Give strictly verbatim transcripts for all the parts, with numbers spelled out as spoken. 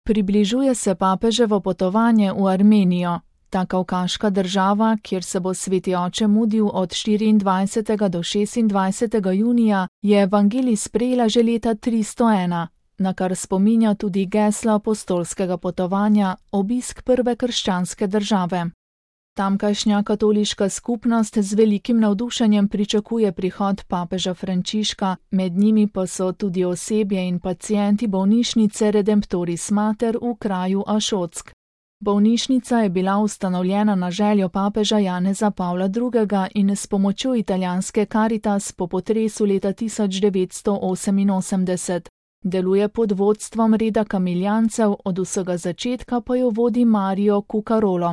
Približuje se papeževo potovanje v Armenijo. Ta kavkaška država, kjer se bo sveti oče mudil od štiriindvajsetega do šestindvajsetega junija, je evangelij sprejela že leta tristo ena, na kar spominja tudi geslo apostolskega potovanja, obisk prve krščanske države. Tamkajšnja katoliška skupnost z velikim navdušenjem pričakuje prihod papeža Frančiška, med njimi pa so tudi osebje in pacienti bolnišnice Redemptoris Mater v kraju Ašotsk. Bolnišnica je bila ustanovljena na željo papeža Janeza Pavla drugega in s pomočjo italijanske Caritas po potresu leta tisoč devetsto oseminosemdeset. Deluje pod vodstvom reda kamiljancev, od vsega začetka pa jo vodi Mario Cucarolo.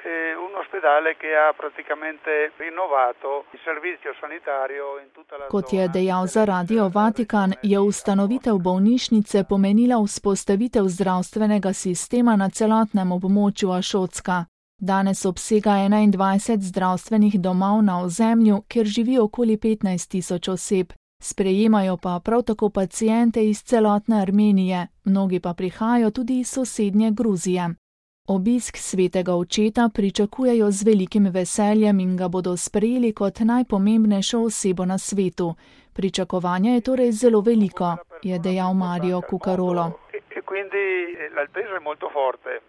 Kot je dejal za Radio Vatikan, je ustanovitev bolnišnice pomenila vzpostavitev zdravstvenega sistema na celotnem območju Ašotska. Danes obsega enaindvajset zdravstvenih domov na ozemlju, kjer živi okoli petnajst tisoč oseb. Sprejemajo pa prav tako paciente iz celotne Armenije, mnogi pa prihajajo tudi iz sosednje Gruzije. Obisk svetega očeta pričakujejo z velikim veseljem in ga bodo sprejeli kot najpomembnejšo osebo na svetu. Pričakovanje je torej zelo veliko, je dejal Mario Cucarolo.